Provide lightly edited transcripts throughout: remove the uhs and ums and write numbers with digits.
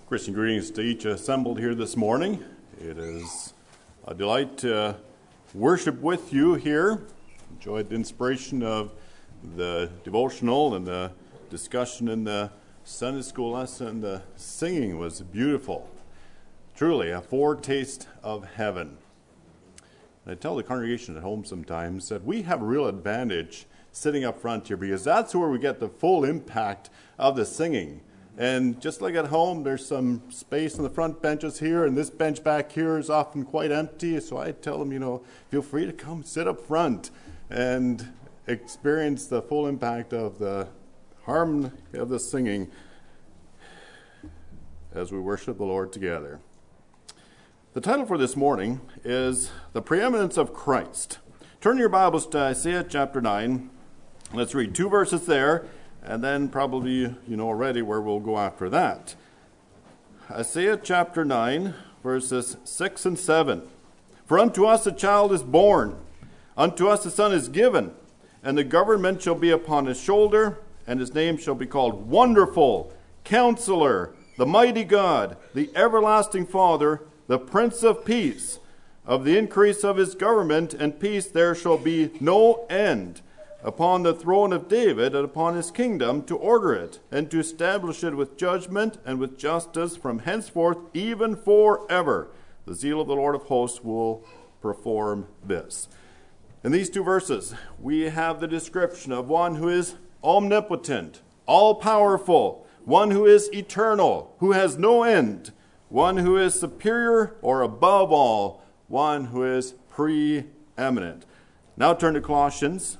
Christian greetings to each assembled here this morning. It is a delight to worship with you here. Enjoyed the inspiration of the devotional and the discussion in the Sunday school lesson. The singing was beautiful. Truly a foretaste of heaven. And I tell the congregation at home sometimes that we have a real advantage sitting up front here because that's where we get the full impact of the singing. And just like at home, there's some space on the front benches here, and this bench back here is often quite empty. So I tell them, feel free to come sit up front and experience the full impact of the harmony of the singing as we worship the Lord together. The title for this morning is The Preeminence of Christ. Turn your Bibles to Isaiah chapter 9. Let's read 2 verses there. And then probably you know already where we'll go after that. Isaiah chapter 9, verses 6 and 7. For unto us a child is born, unto us a son is given, and the government shall be upon his shoulder, and his name shall be called Wonderful, Counselor, the Mighty God, the Everlasting Father, the Prince of Peace. Of the increase of his government and peace there shall be no end, upon the throne of David and upon his kingdom, to order it and to establish it with judgment and with justice from henceforth even forever. The zeal of the Lord of hosts will perform this. In these 2 verses, we have the description of one who is omnipotent, all-powerful, one who is eternal, who has no end, one who is superior or above all, one who is preeminent. Now turn to Colossians.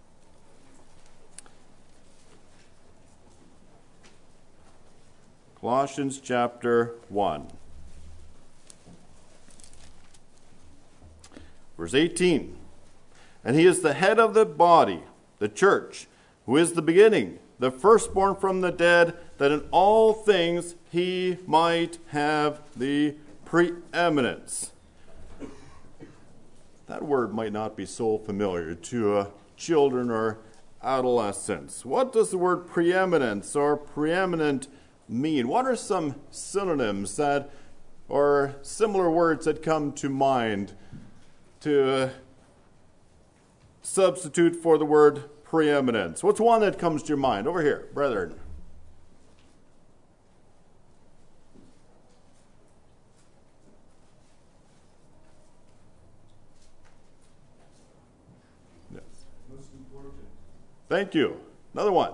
Colossians chapter 1. Verse 18. And he is the head of the body, the church, who is the beginning, the firstborn from the dead, that in all things he might have the preeminence. That word might not be so familiar to children or adolescents. What does the word preeminence or preeminent mean? What are some synonyms that or similar words that come to mind to substitute for the word preeminence? What's one that comes to your mind? Over here, brethren. Yes. Most important. Thank you. Another one.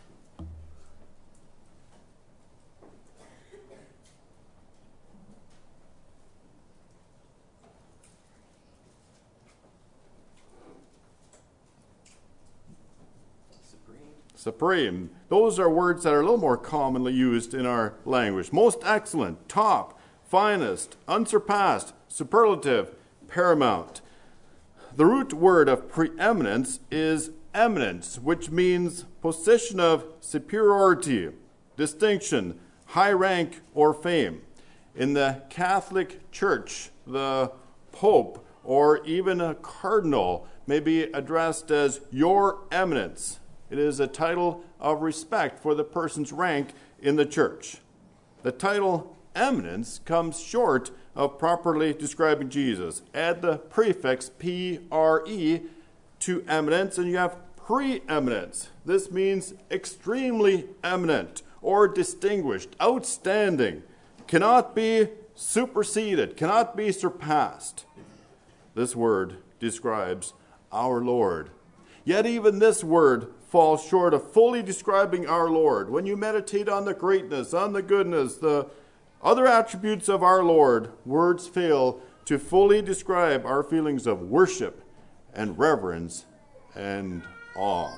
Supreme. Those are words that are a little more commonly used in our language. Most excellent, top, finest, unsurpassed, superlative, paramount. The root word of preeminence is eminence, which means position of superiority, distinction, high rank, or fame. In the Catholic Church, the Pope or even a cardinal may be addressed as Your Eminence. It is a title of respect for the person's rank in the church. The title eminence comes short of properly describing Jesus. Add the prefix P-R-E to eminence and you have preeminence. This means extremely eminent or distinguished, outstanding, cannot be superseded, cannot be surpassed. This word describes our Lord. Yet even this word falls short of fully describing our Lord. When you meditate on the greatness, on the goodness, the other attributes of our Lord, words fail to fully describe our feelings of worship and reverence and awe.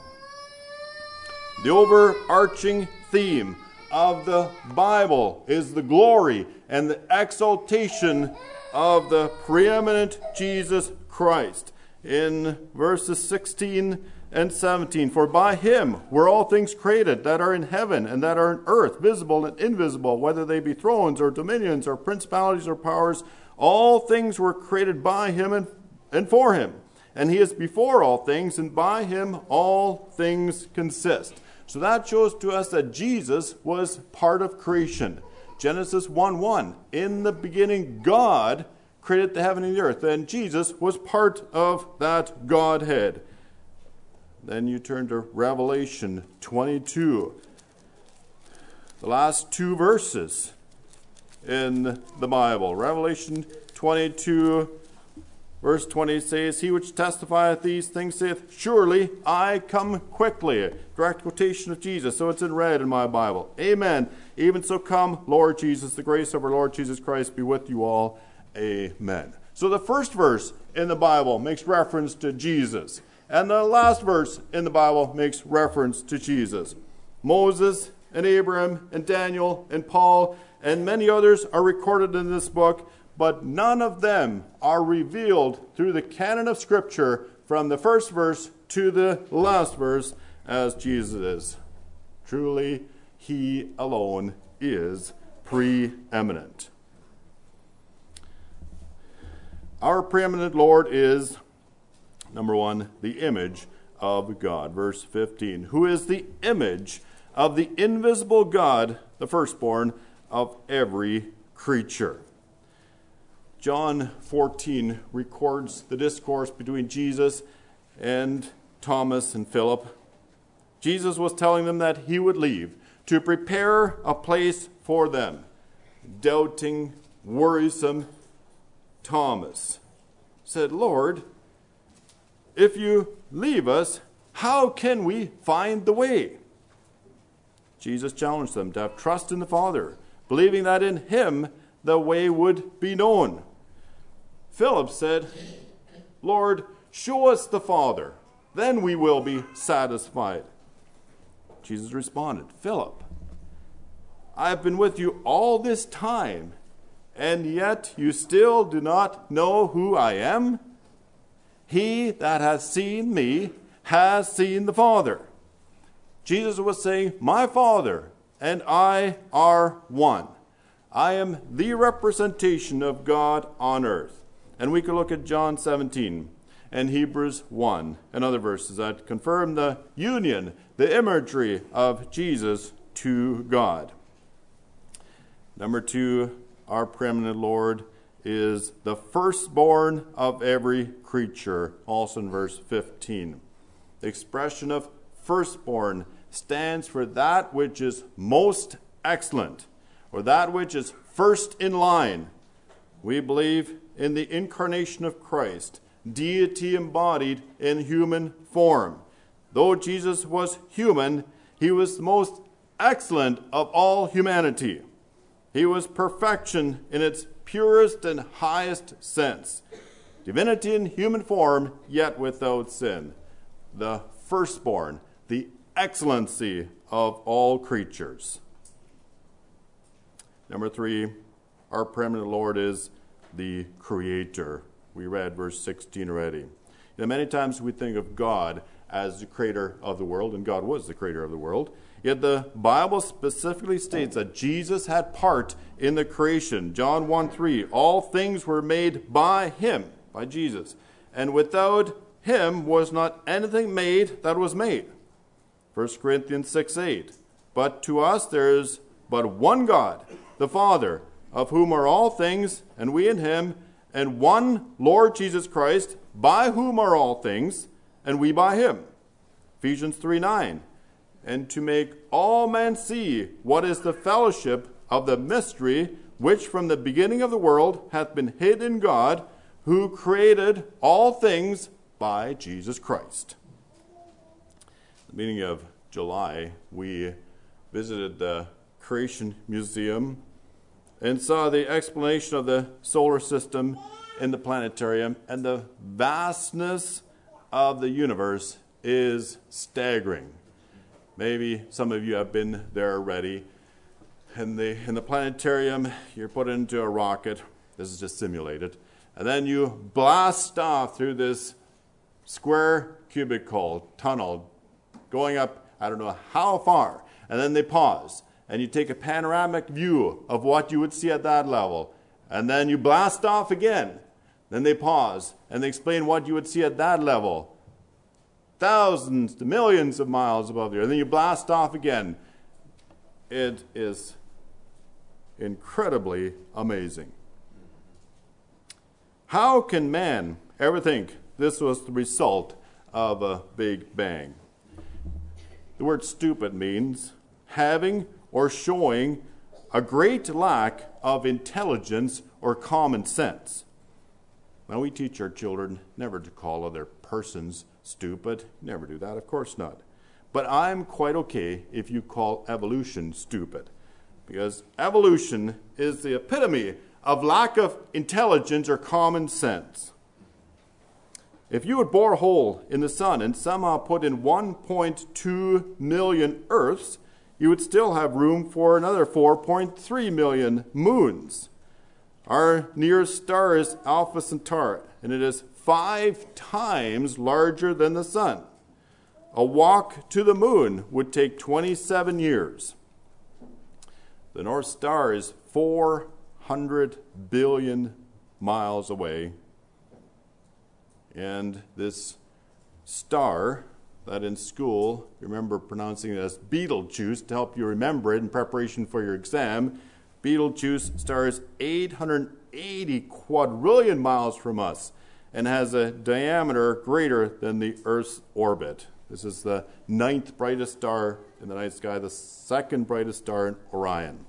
The overarching theme of the Bible is the glory and the exaltation of the preeminent Jesus Christ. In verses 16 and 17, for by him were all things created that are in heaven and that are in earth, visible and invisible, whether they be thrones or dominions or principalities or powers. All things were created by him and for him. And he is before all things, and by him all things consist. So that shows to us that Jesus was part of creation. Genesis 1:1. In the beginning, God created the heaven and the earth, and Jesus was part of that Godhead. Then you turn to Revelation 22. The last two verses in the Bible. Revelation 22, verse 20 says, He which testifieth these things saith, Surely I come quickly. Direct quotation of Jesus, so it's in red in my Bible. Amen. Even so come, Lord Jesus. The grace of our Lord Jesus Christ be with you all. Amen. So the first verse in the Bible makes reference to Jesus. And the last verse in the Bible makes reference to Jesus. Moses and Abraham and Daniel and Paul and many others are recorded in this book, but none of them are revealed through the canon of Scripture from the first verse to the last verse as Jesus is. Truly, He alone is preeminent. Our preeminent Lord is, number one, the image of God. Verse 15, who is the image of the invisible God, the firstborn of every creature. John 14 records the discourse between Jesus and Thomas and Philip. Jesus was telling them that he would leave to prepare a place for them. Doubting, worrisome Thomas said, Lord, if you leave us, how can we find the way? Jesus challenged them to have trust in the Father, believing that in Him the way would be known. Philip said, Lord, show us the Father, then we will be satisfied. Jesus responded, Philip, I have been with you all this time, and yet you still do not know who I am? He that has seen me has seen the Father. Jesus was saying, my Father and I are one. I am the representation of God on earth. And we could look at John 17 and Hebrews 1 and other verses that confirm the union, the imagery of Jesus to God. Number two, our preeminent Lord is the firstborn of every creature, also in verse 15. The expression of firstborn stands for that which is most excellent, or that which is first in line. We believe in the incarnation of Christ, deity embodied in human form. Though Jesus was human, he was the most excellent of all humanity. He was perfection in its purest and highest sense. Divinity in human form, yet without sin. The firstborn, the excellency of all creatures. Number three, our preeminent Lord is the Creator. We read verse 16 already. Many times we think of God as the creator of the world, and God was the creator of the world. Yet the Bible specifically states that Jesus had part in the creation. John 1:3, all things were made by Him, by Jesus. And without Him was not anything made that was made. 1 Corinthians 6:8, but to us there is but one God, the Father, of whom are all things, and we in Him, and one Lord Jesus Christ, by whom are all things, and we by Him. Ephesians 3:9, and to make all men see what is the fellowship of the mystery, which from the beginning of the world hath been hid in God, who created all things by Jesus Christ. At the beginning of July, we visited the Creation Museum and saw the explanation of the solar system in the planetarium, and the vastness of the universe is staggering. Maybe some of you have been there already. In the planetarium, you're put into a rocket. This is just simulated. And then you blast off through this square cubicle tunnel, going up, I don't know how far. And then they pause. And you take a panoramic view of what you would see at that level. And then you blast off again. Then they pause. And they explain what you would see at that level. Thousands to millions of miles above there. And then you blast off again. It is incredibly amazing. How can man ever think this was the result of a Big Bang? The word stupid means having or showing a great lack of intelligence or common sense. Now, we teach our children never to call other persons stupid. Never do that, of course not. But I'm quite okay if you call evolution stupid, because evolution is the epitome of lack of intelligence or common sense. If you would bore a hole in the sun and somehow put in 1.2 million Earths, you would still have room for another 4.3 million moons. Our nearest star is Alpha Centauri, and it is 5 times larger than the sun. A walk to the moon would take 27 years. The North Star is 400 billion miles away. And this star that in school, remember pronouncing it as Betelgeuse to help you remember it in preparation for your exam. Betelgeuse star is 880 quadrillion miles from us and has a diameter greater than the Earth's orbit. This is the 9th brightest star in the night sky, the 2nd brightest star in Orion.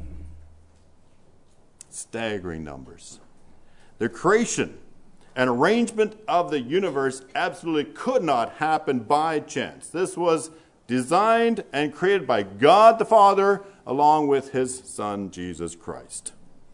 Staggering numbers. The creation and arrangement of the universe absolutely could not happen by chance. This was designed and created by God the Father along with his Son, Jesus Christ.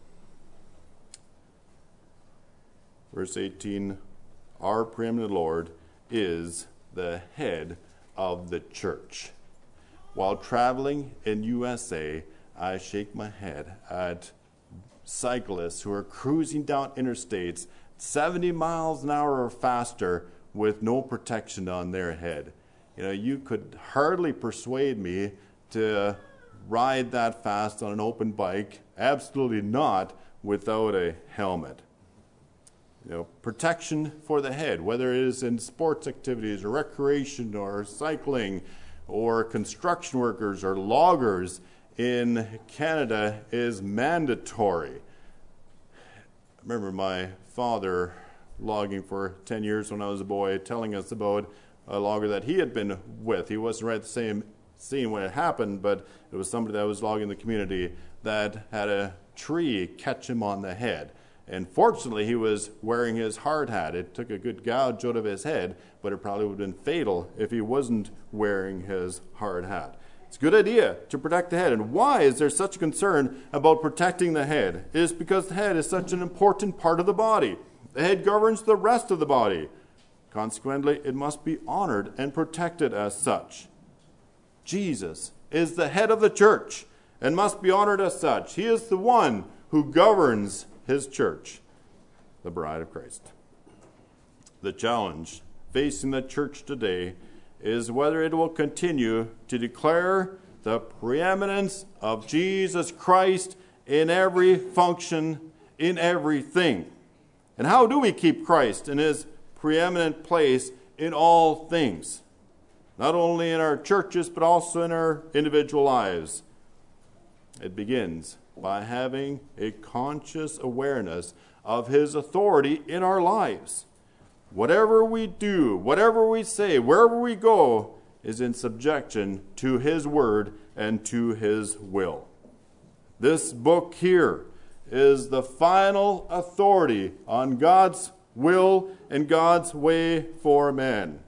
Verse 18, our preeminent Lord is the head of the church. While traveling in USA, I shake my head at cyclists who are cruising down interstates 70 miles an hour or faster with no protection on their head. You know, you could hardly persuade me to ride that fast on an open bike, absolutely not without a helmet. You know, protection for the head, whether it is in sports activities or recreation or cycling or construction workers or loggers in Canada, is mandatory. I remember my father logging for 10 years when I was a boy, telling us about a logger that he had been with. He wasn't right at the same scene when it happened, but it was somebody that was logging the community that had a tree catch him on the head. And fortunately, he was wearing his hard hat. It took a good gouge out of his head, but it probably would have been fatal if he wasn't wearing his hard hat. It's a good idea to protect the head. And why is there such a concern about protecting the head? It is because the head is such an important part of the body. The head governs the rest of the body. Consequently, it must be honored and protected as such. Jesus is the head of the church and must be honored as such. He is the one who governs his church, the bride of Christ. The challenge facing the church today is whether it will continue to declare the preeminence of Jesus Christ in every function, in everything. And how do we keep Christ in his preeminent place in all things? Not only in our churches, but also in our individual lives. It begins by having a conscious awareness of his authority in our lives. Whatever we do, whatever we say, wherever we go, is in subjection to his word and to his will. This book here is the final authority on God's will and God's way for man.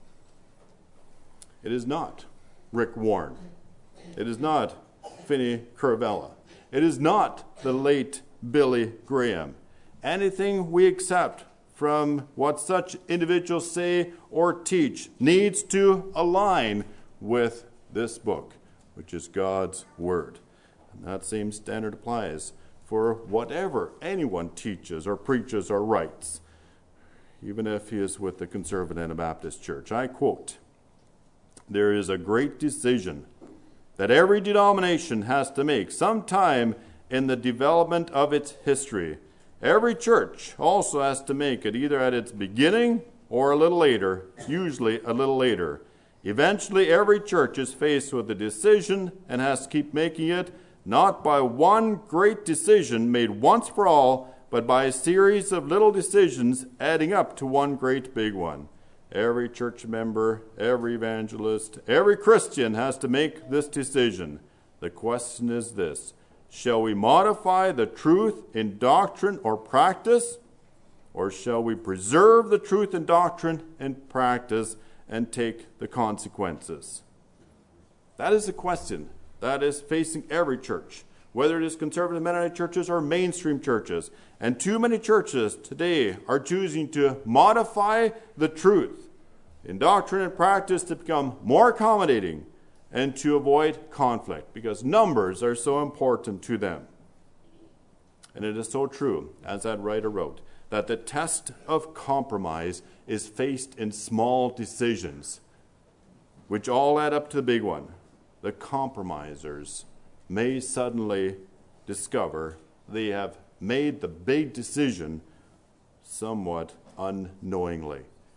It is not Rick Warren. It is not Finney Curvella. It is not the late Billy Graham. Anything we accept from what such individuals say or teach needs to align with this book, which is God's Word. And that same standard applies for whatever anyone teaches or preaches or writes, even if he is with the Conservative Anabaptist Church. I quote, "There is a great decision that every denomination has to make sometime in the development of its history. Every church also has to make it either at its beginning or a little later, usually a little later. Eventually, every church is faced with a decision and has to keep making it not by one great decision made once for all, but by a series of little decisions adding up to one great big one. Every church member, every evangelist, every Christian has to make this decision. The question is this: shall we modify the truth in doctrine or practice, or shall we preserve the truth in doctrine and practice and take the consequences? That is the question that is facing every church, whether it is conservative Mennonite churches or mainstream churches. And too many churches today are choosing to modify the truth in doctrine and practice to become more accommodating and to avoid conflict, because numbers are so important to them. And it is so true, as that writer wrote, that the test of compromise is faced in small decisions, which all add up to the big one. The compromisers may suddenly discover they have made the big decision somewhat unknowingly.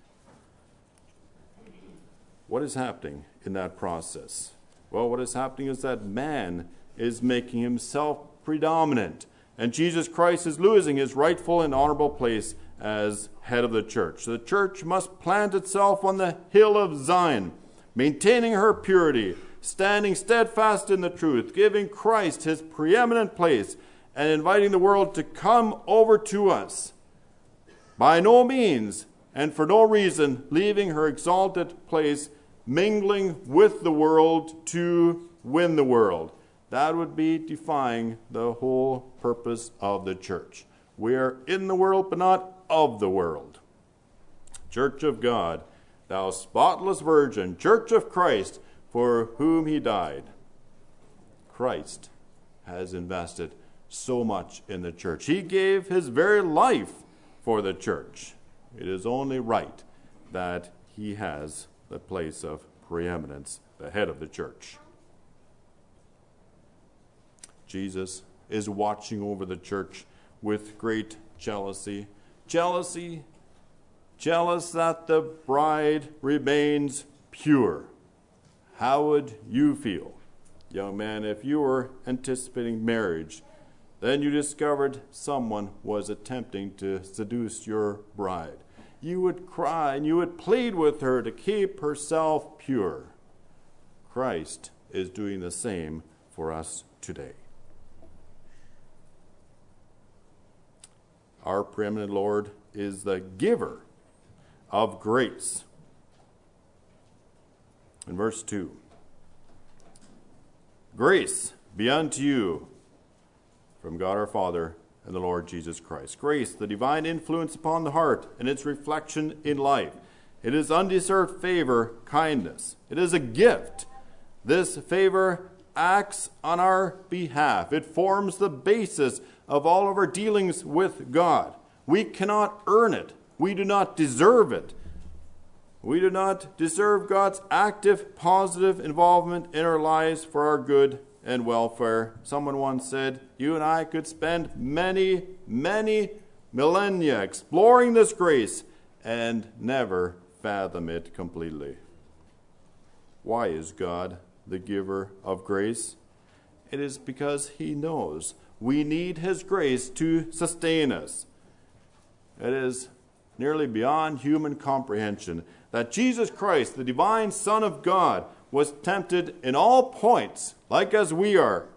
What is happening in that process? Well, what is happening is that man is making himself predominant, and Jesus Christ is losing his rightful and honorable place as head of the church. The church must plant itself on the hill of Zion, maintaining her purity, standing steadfast in the truth, giving Christ his preeminent place, and inviting the world to come over to us. By no means, and for no reason, leaving her exalted place, mingling with the world to win the world. That would be defying the whole purpose of the church. We are in the world, but not of the world. Church of God, thou spotless virgin, Church of Christ, for whom he died. Christ has invested so much in the church. He gave his very life for the church. It is only right that he has the place of preeminence, the head of the church. Jesus is watching over the church with great jealousy. Jealous that the bride remains pure. How would you feel, young man, if you were anticipating marriage, then you discovered someone was attempting to seduce your bride? You would cry and you would plead with her to keep herself pure. Christ is doing the same for us today. Our preeminent Lord is the giver of grace. In verse 2, grace be unto you from God our Father and the Lord Jesus Christ. Grace, the divine influence upon the heart and its reflection in life. It is undeserved favor, kindness. It is a gift. This favor acts on our behalf. It forms the basis of all of our dealings with God. We cannot earn it. We do not deserve it. We do not deserve God's active, positive involvement in our lives for our good and welfare. Someone once said, you and I could spend many, many millennia exploring this grace and never fathom it completely. Why is God the giver of grace? It is because he knows we need his grace to sustain us. It is nearly beyond human comprehension that Jesus Christ, the divine Son of God, was tempted in all points, like as we are.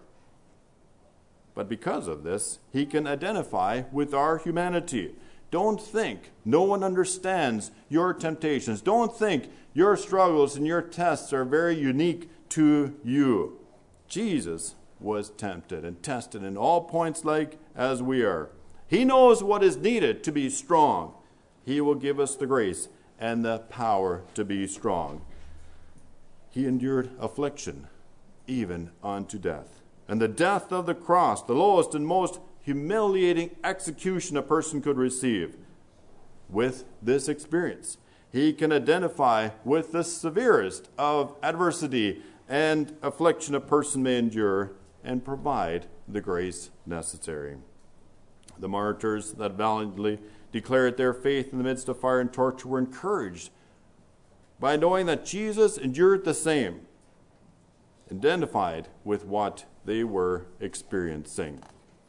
But because of this, he can identify with our humanity. Don't think no one understands your temptations. Don't think your struggles and your tests are very unique to you. Jesus was tempted and tested in all points like as we are. He knows what is needed to be strong. He will give us the grace and the power to be strong. He endured affliction, even unto death. And the death of the cross, the lowest and most humiliating execution a person could receive. With this experience, he can identify with the severest of adversity and affliction a person may endure and provide the grace necessary. The martyrs that valiantly declared their faith in the midst of fire and torture were encouraged by knowing that Jesus endured the same. identified with what they were experiencing.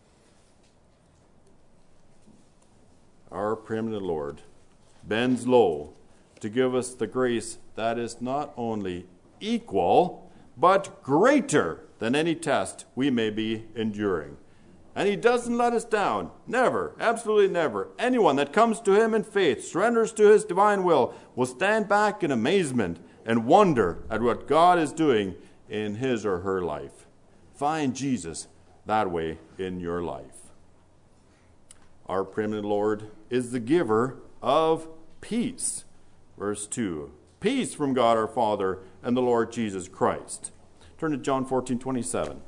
Our preeminent Lord bends low to give us the grace that is not only equal, but greater than any test we may be enduring. And he doesn't let us down. Never, absolutely never. Anyone that comes to him in faith, surrenders to his divine will stand back in amazement and wonder at what God is doing in his or her life. Find Jesus that way in your life. Our preeminent Lord is the giver of peace. Verse 2, peace from God our Father and the Lord Jesus Christ. Turn to John 14:27.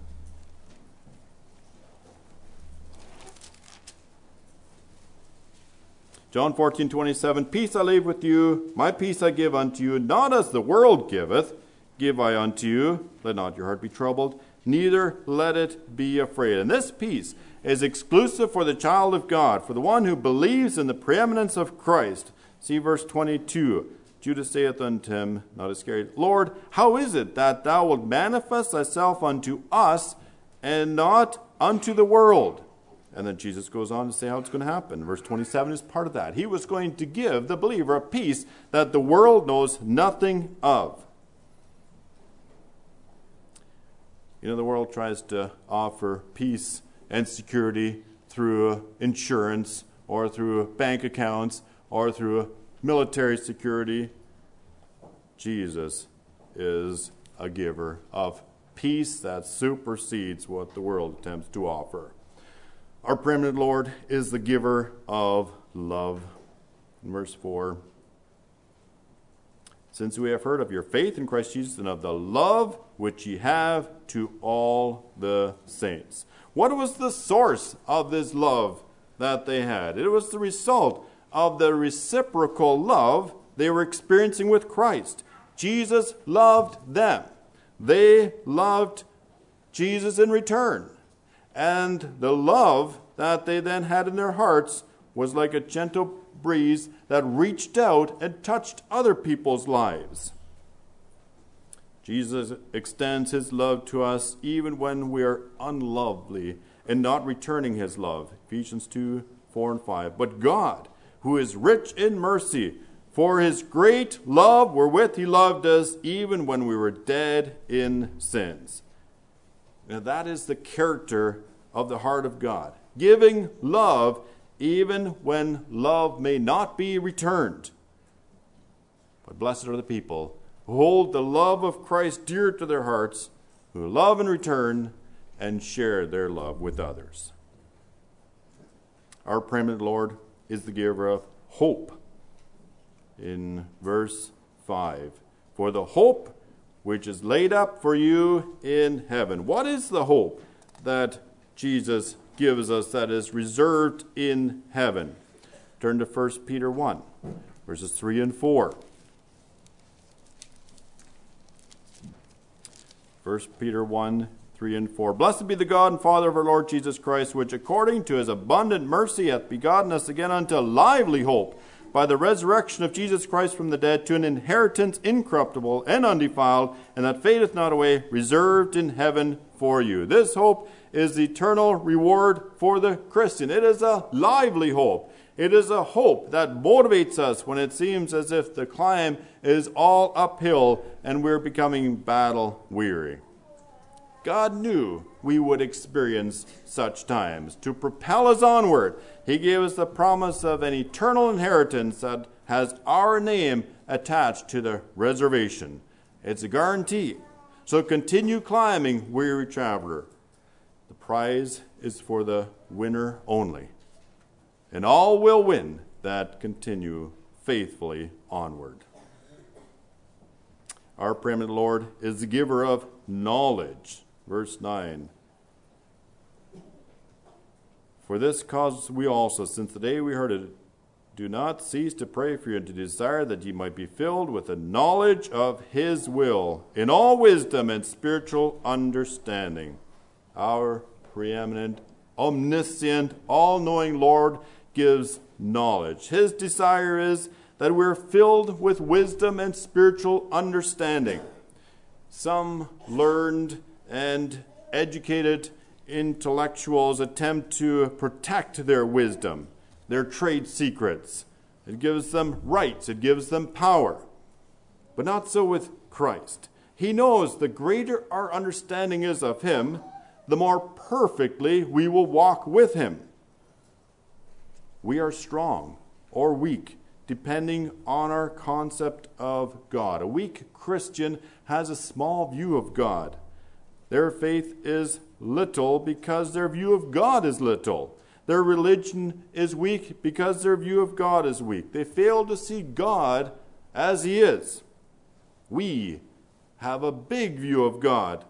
John 14:27, peace I leave with you, my peace I give unto you, not as the world giveth, give I unto you. Let not your heart be troubled, neither let it be afraid. And this peace is exclusive for the child of God, for the one who believes in the preeminence of Christ. See verse 22. Judas saith unto him, not Iscariot, Lord, how is it that thou wilt manifest thyself unto us and not unto the world? And then Jesus goes on to say how it's going to happen. Verse 27 is part of that. He was going to give the believer a peace that the world knows nothing of. You know, the world tries to offer peace and security through insurance or through bank accounts or through military security. Jesus is a giver of peace that supersedes what the world attempts to offer. Our preeminent Lord is the giver of love. In verse 4, since we have heard of your faith in Christ Jesus and of the love which ye have to all the saints. What was the source of this love that they had? It was the result of the reciprocal love they were experiencing with Christ. Jesus loved them. They loved Jesus in return. And the love that they then had in their hearts was like a gentle breeze that reached out and touched other people's lives. Jesus extends his love to us even when we are unlovely and not returning his love. Ephesians 2, 4 and 5. But God, who is rich in mercy, for his great love wherewith he loved us, even when we were dead in sins. Now that is the character of the heart of God. Giving love even when love may not be returned. But blessed are the people who hold the love of Christ dear to their hearts, who love in return and share their love with others. Our preeminent Lord is the giver of hope. In verse 5, for the hope which is laid up for you in heaven. What is the hope that Jesus gives us that is reserved in heaven? Turn to 1 Peter 1, verses 3 and 4. 1 Peter 1, 3 and 4. Blessed be the God and Father of our Lord Jesus Christ, which according to his abundant mercy hath begotten us again unto lively hope, by the resurrection of Jesus Christ from the dead, to an inheritance incorruptible and undefiled, and that fadeth not away, reserved in heaven for you. This hope is the eternal reward for the Christian. It is a lively hope. It is a hope that motivates us when it seems as if the climb is all uphill and we're becoming battle weary. God knew we would experience such times. To propel us onward, he gave us the promise of an eternal inheritance that has our name attached to the reservation. It's a guarantee. So continue climbing, weary traveler. The prize is for the winner only. And all will win that continue faithfully onward. Our preeminent Lord is the giver of knowledge. Verse 9. For this cause we also, since the day we heard it, do not cease to pray for you and to desire that ye might be filled with the knowledge of his will, in all wisdom and spiritual understanding. Our preeminent, omniscient, all-knowing Lord gives knowledge. His desire is that we're filled with wisdom and spiritual understanding. Some learned and educated intellectuals attempt to protect their wisdom, their trade secrets. It gives them rights, it gives them power. But not so with Christ. He knows the greater our understanding is of him, the more perfectly we will walk with him. We are strong or weak, depending on our concept of God. A weak Christian has a small view of God. Their faith is little because their view of God is little. Their religion is weak because their view of God is weak. They fail to see God as he is. We have a big view of God.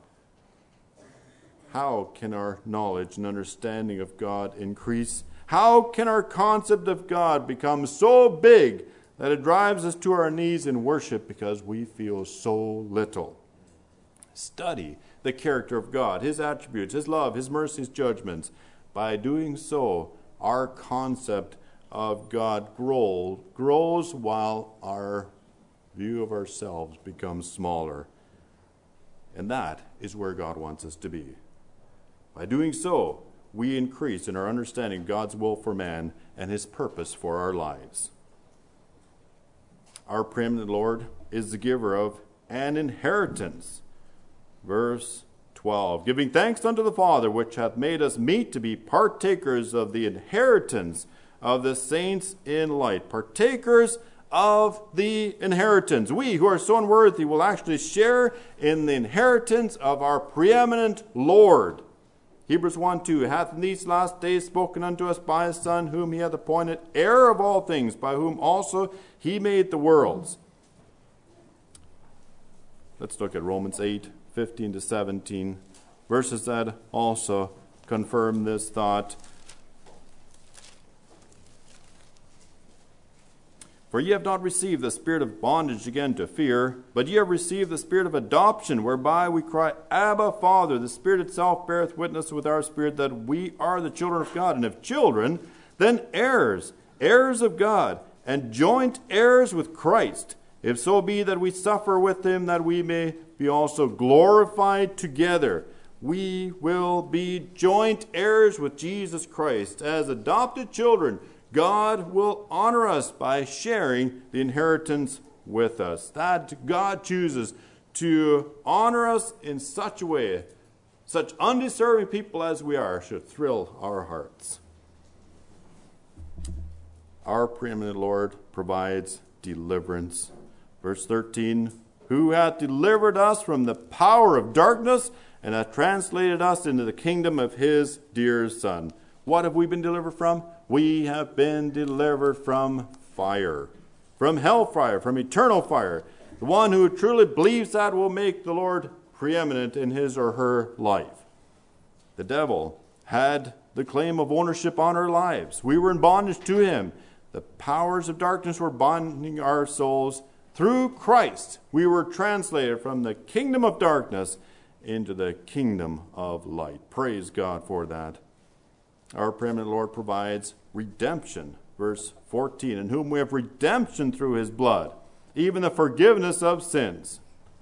How can our knowledge and understanding of God increase? How can our concept of God become so big that it drives us to our knees in worship because we feel so little? Study the character of God, his attributes, his love, his mercy, his judgments. By doing so, our concept of God grows while our view of ourselves becomes smaller. And that is where God wants us to be. By doing so, we increase in our understanding of God's will for man and his purpose for our lives. Our preeminent Lord is the giver of an inheritance. Verse 12, giving thanks unto the Father, which hath made us meet to be partakers of the inheritance of the saints in light. Partakers of the inheritance. We who are so unworthy will actually share in the inheritance of our preeminent Lord. Hebrews 1:2, hath in these last days spoken unto us by his Son, whom he hath appointed heir of all things, by whom also he made the worlds. Let's look at Romans 8:15-17, verses that also confirm this thought. For ye have not received the spirit of bondage again to fear, but ye have received the spirit of adoption, whereby we cry, Abba, Father. The Spirit itself beareth witness with our spirit that we are the children of God. And if children, then heirs, heirs of God, and joint heirs with Christ. If so be that we suffer with him, that we may be also glorified together. We will be joint heirs with Jesus Christ. As adopted children, God will honor us by sharing the inheritance with us. That God chooses to honor us in such a way, such undeserving people as we are, should thrill our hearts. Our preeminent Lord provides deliverance. Verse 13, who hath delivered us from the power of darkness and hath translated us into the kingdom of his dear Son. What have we been delivered from? We have been delivered from fire, from hellfire, from eternal fire. The one who truly believes that will make the Lord preeminent in his or her life. The devil had the claim of ownership on our lives. We were in bondage to him. The powers of darkness were binding our souls. Through Christ, we were translated from the kingdom of darkness into the kingdom of light. Praise God for that. Our preeminent Lord provides redemption. Verse 14, in whom we have redemption through his blood, even the forgiveness of sins.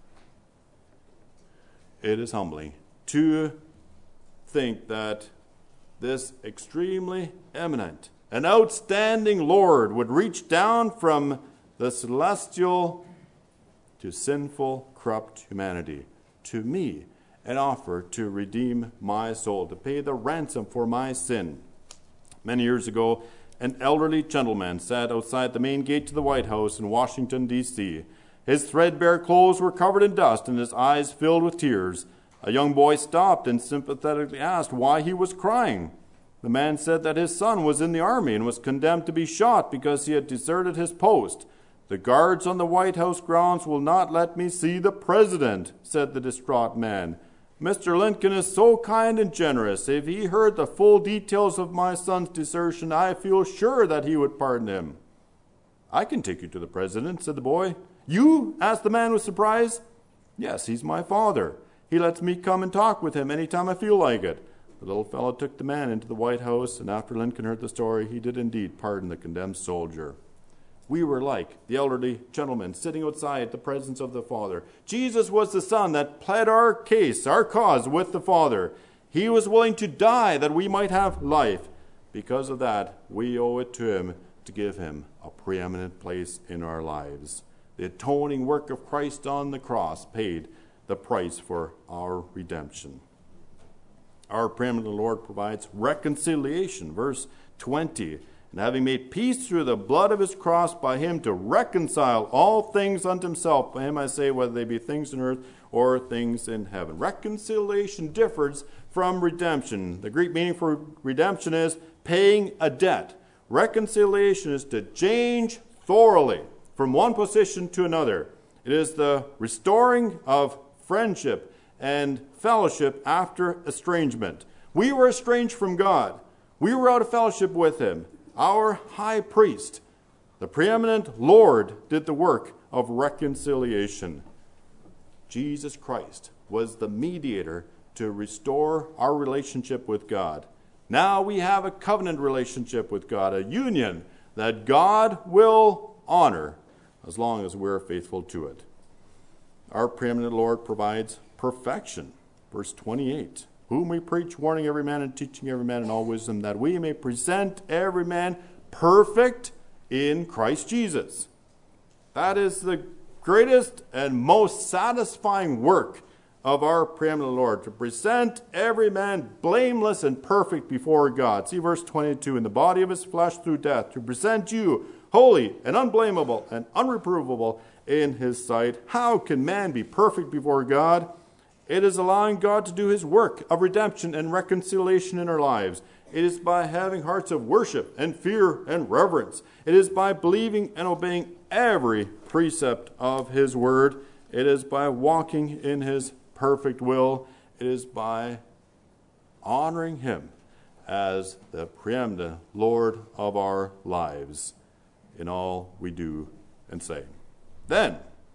It is humbling to think that this extremely eminent and outstanding Lord would reach down from the celestial to sinful, corrupt humanity, to me, and offer to redeem my soul, to pay the ransom for my sin. Many years ago, an elderly gentleman sat outside the main gate to the White House in Washington, D.C. His threadbare clothes were covered in dust and his eyes filled with tears. A young boy stopped and sympathetically asked why he was crying. The man said that his son was in the army and was condemned to be shot because he had deserted his post. The guards on the White House grounds will not let me see the president, said the distraught man. Mr. Lincoln is so kind and generous. If he heard the full details of my son's desertion, I feel sure that he would pardon him. I can take you to the president, said the boy. You? Asked the man with surprise. Yes, he's my father. He lets me come and talk with him any time I feel like it. The little fellow took the man into the White House, and after Lincoln heard the story, he did indeed pardon the condemned soldier. We were like the elderly gentleman sitting outside the presence of the Father. Jesus was the Son that pled our case, our cause with the Father. He was willing to die that we might have life. Because of that, we owe it to him to give him a preeminent place in our lives. The atoning work of Christ on the cross paid the price for our redemption. Our preeminent Lord provides reconciliation. Verse 20, and having made peace through the blood of his cross, by him to reconcile all things unto himself. By him I say, whether they be things in earth or things in heaven. Reconciliation differs from redemption. The Greek meaning for redemption is paying a debt. Reconciliation is to change thoroughly from one position to another. It is the restoring of friendship and fellowship after estrangement. We were estranged from God. We were out of fellowship with him. Our high priest, the preeminent Lord, did the work of reconciliation. Jesus Christ was the mediator to restore our relationship with God. Now we have a covenant relationship with God, a union that God will honor as long as we're faithful to it. Our preeminent Lord provides perfection. Verse 28, whom we preach, warning every man and teaching every man in all wisdom, that we may present every man perfect in Christ Jesus. That is the greatest and most satisfying work of our preeminent Lord, to present every man blameless and perfect before God. See verse 22, in the body of his flesh through death, to present you holy and unblameable and unreprovable in his sight. How can man be perfect before God? It is allowing God to do his work of redemption and reconciliation in our lives. It is by having hearts of worship and fear and reverence. It is by believing and obeying every precept of his word. It is by walking in his perfect will. It is by honoring him as the preeminent Lord of our lives in all we do and say. Then,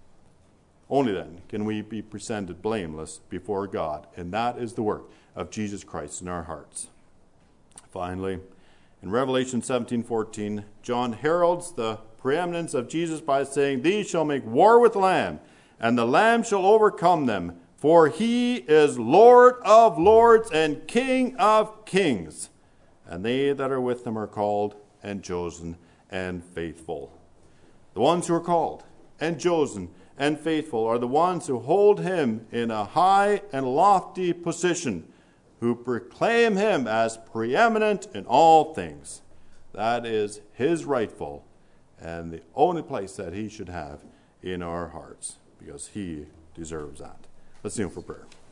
only then, can we be presented blameless before God. And that is the work of Jesus Christ in our hearts. Finally, in Revelation 17:14, John heralds the preeminence of Jesus by saying, these shall make war with the Lamb, and the Lamb shall overcome them, for he is Lord of lords and King of kings. And they that are with him are called and chosen and faithful. The ones who are called and chosen and faithful are the ones who hold him in a high and lofty position, who proclaim him as preeminent in all things. That is his rightful and the only place that he should have in our hearts, because he deserves that. Let's kneel for prayer.